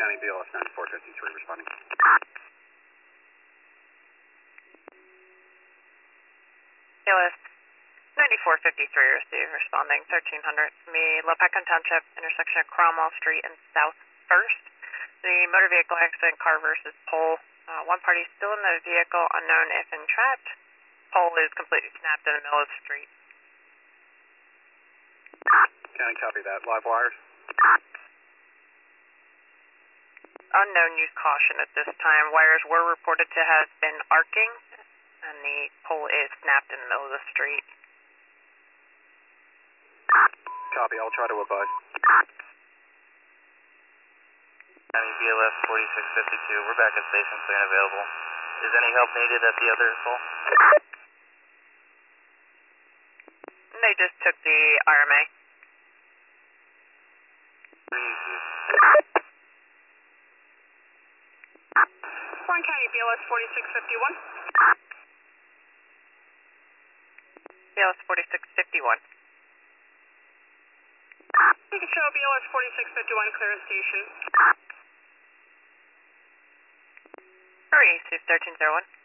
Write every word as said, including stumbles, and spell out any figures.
County, B L S ninety-four fifty-three responding. B L S ninety-four fifty-three received, responding thirteen hundred to me, Lopakon Township, intersection of Cromwell Street and South First. The motor vehicle accident, car versus pole. Uh, one party still in the vehicle, unknown if entrapped. Pole is completely snapped in the middle of the street. County, copy that. Live wires. Unknown, use caution at this time. Wires were reported to have been arcing, and the pole is snapped in the middle of the street. Copy, I'll try to advise. County, B L S forty-six fifty-two, we're back at station, plane available. Is any help needed at the other pole? They just took the R M A. Warren County, B L S forty-six fifty-one. B L S forty-six fifty-one. You can show B L S forty-six fifty-one, clear the station. Hurry, thirteen oh one.